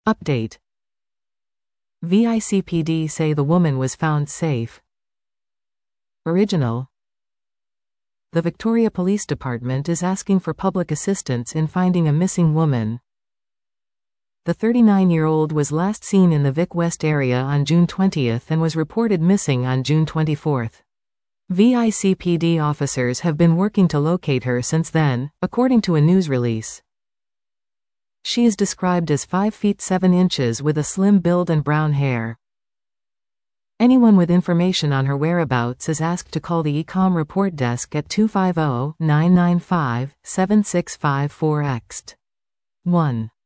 Update. VICPD say the woman was found safe. Original. The Victoria Police Department is asking for public assistance in finding a missing woman. The 39-year-old was last seen in the Vic West area on June 20 and was reported missing on June 24. VICPD officers have been working to locate her since then, according to a news release. She is described as 5 feet 7 inches with a slim build and brown hair. Anyone with information on her whereabouts is asked to call the ECOM report desk at 250-995-7654 X. 1.